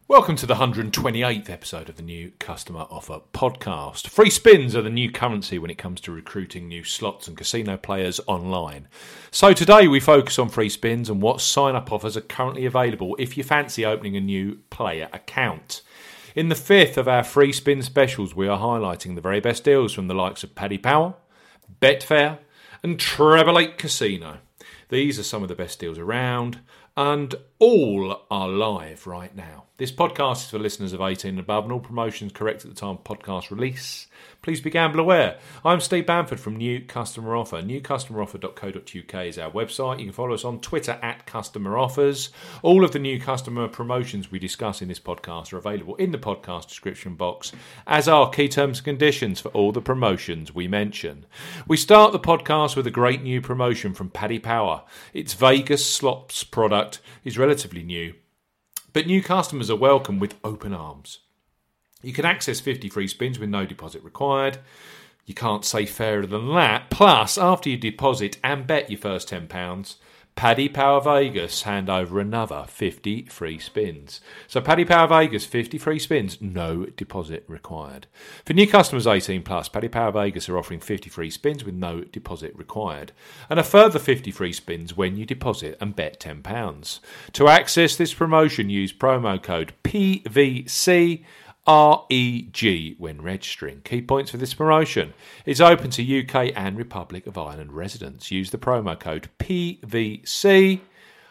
Welcome to the 128th episode of the New Customer Offer podcast. Free spins are the new currency when it comes to recruiting new slots and casino players online. So today we focus on free spins and what sign-up offers are currently available if you fancy opening a new player account. In the fifth of our free spin specials, we are highlighting the very best deals from the likes of Paddy Power, Betfair and Treble 8 Casino. These are some of the best deals around, and all are live right now. This podcast is for listeners of 18 and above, and all promotions correct at the time of podcast release. Please be gamble aware. I'm Steve Bamford from New Customer Offer. newcustomeroffer.co.uk is our website. You can follow us on Twitter at Customer Offers. All of the new customer promotions we discuss in this podcast are available in the podcast description box, as are key terms and conditions for all the promotions we mention. We start the podcast with a great new promotion from Paddy Power. Its Vegas slots product is relatively new, but new customers are welcome with open arms. You can access 50 free spins with no deposit required. You can't say fairer than that. Plus, after you deposit and bet your first £10, Paddy Power Vegas hand over another 50 free spins. So Paddy Power Vegas, 50 free spins, no deposit required. For new customers 18 plus, Paddy Power Vegas are offering 50 free spins with no deposit required, and a further 50 free spins when you deposit and bet £10. To access this promotion, use promo code PVCREG when registering. Key points for this promotion: it's open to UK and Republic of Ireland residents. Use the promo code PVCREG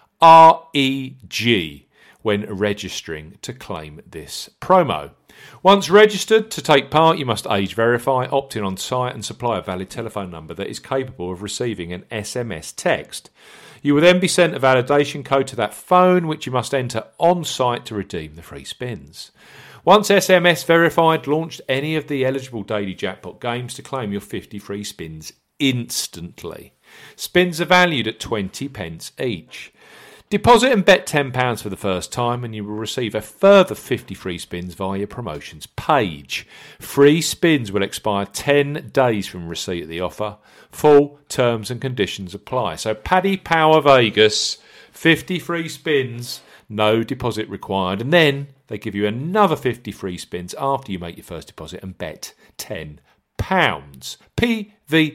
when registering to claim this promo. Once registered to take part, you must age verify, opt in on site and supply a valid telephone number that is capable of receiving an SMS text. You will then be sent a validation code to that phone, which you must enter on site to redeem the free spins. Once SMS verified, launch any of the eligible daily jackpot games to claim your 50 free spins instantly. Spins are valued at 20p each. Deposit and bet £10 for the first time and you will receive a further 50 free spins via your promotions page. Free spins will expire 10 days from receipt of the offer. Full terms and conditions apply. So Paddy Power Vegas, 50 free spins, no deposit required, and then they give you another 50 free spins after you make your first deposit and bet £10. PVCREG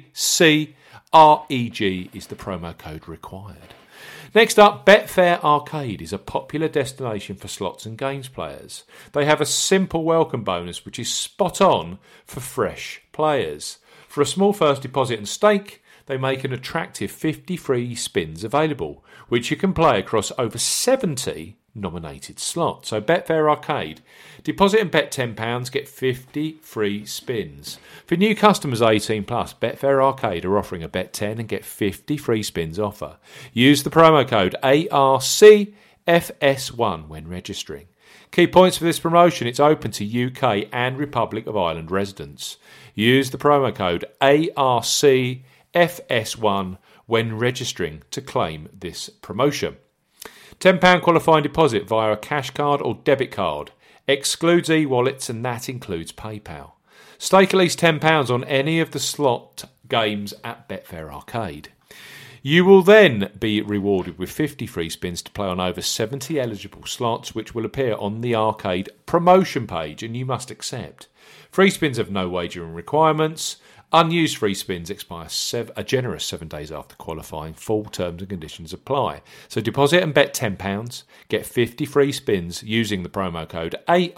is the promo code required. Next up, Betfair Arcade is a popular destination for slots and games players. They have a simple welcome bonus which is spot on for fresh players. For a small first deposit and stake, they make an attractive 50 free spins available, which you can play across over 70 nominated slots. So Betfair Arcade, deposit and bet £10, get 50 free spins. For new customers 18 plus, Betfair Arcade are offering a bet 10 and get 50 free spins offer. Use the promo code ARCFS1 when registering. Key points for this promotion: it's open to UK and Republic of Ireland residents. Use the promo code ARCFS1 when registering to claim this promotion. £10 qualifying deposit via a cash card or debit card. Excludes e-wallets and that includes PayPal. Stake at least £10 on any of the slot games at Betfair Arcade. You will then be rewarded with 50 free spins to play on over 70 eligible slots, which will appear on the arcade promotion page, and you must accept. Free spins have no wagering requirements. Unused free spins expire a generous 7 days after qualifying. Full terms and conditions apply. So deposit and bet £10. Get 50 free spins using the promo code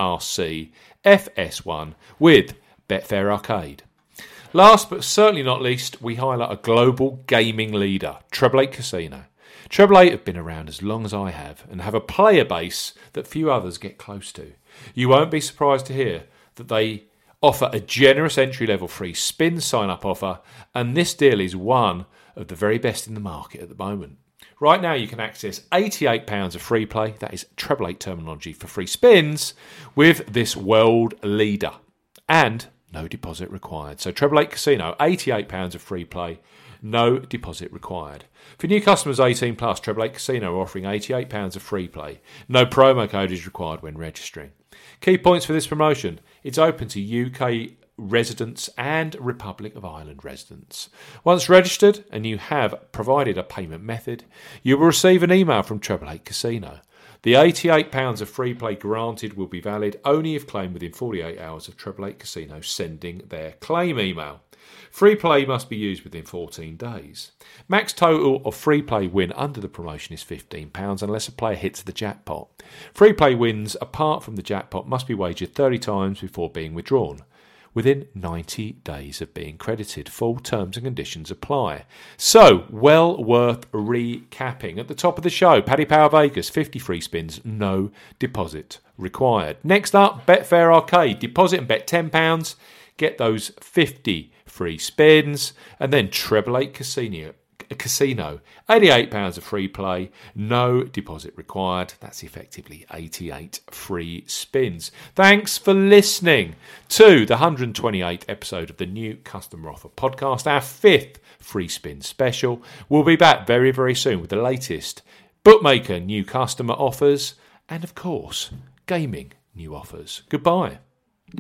ARCFS1 with Betfair Arcade. Last but certainly not least, we highlight a global gaming leader, Treble 8 Casino. Treble 8 have been around as long as I have and have a player base that few others get close to. You won't be surprised to hear that they offer a generous entry-level free spin sign-up offer, and this deal is one of the very best in the market at the moment. Right now you can access £88 of free play, that is Treble 8 terminology for free spins, with this world leader, and no deposit required. So Treble 8 Casino, £88 of free play, no deposit required. For new customers 18 plus, Treble 8 Casino are offering £88 of free play. No promo code is required when registering. Key points for this promotion: it's open to UK residents and Republic of Ireland residents. Once registered and you have provided a payment method, you will receive an email from Treble 8 Casino. The £88 of free play granted will be valid only if claimed within 48 hours of Treble 8 Casino sending their claim email. Free play must be used within 14 days. Max total of free play win under the promotion is £15 unless a player hits the jackpot. Free play wins apart from the jackpot must be wagered 30 times before being withdrawn, within 90 days of being credited. Full terms and conditions apply. So, well worth recapping. At the top of the show, Paddy Power Vegas, 50 free spins, no deposit required. Next up, Betfair Arcade. Deposit and bet £10, get those 50 free spins, and then Treble 8 Casino, £88 of free play, no deposit required. That's effectively 88 free spins. Thanks for listening to the 128th episode of the new Customer Offer podcast, our 5th free spin special. We'll be back very, very soon with the latest bookmaker new customer offers and, of course, gaming new offers. Goodbye.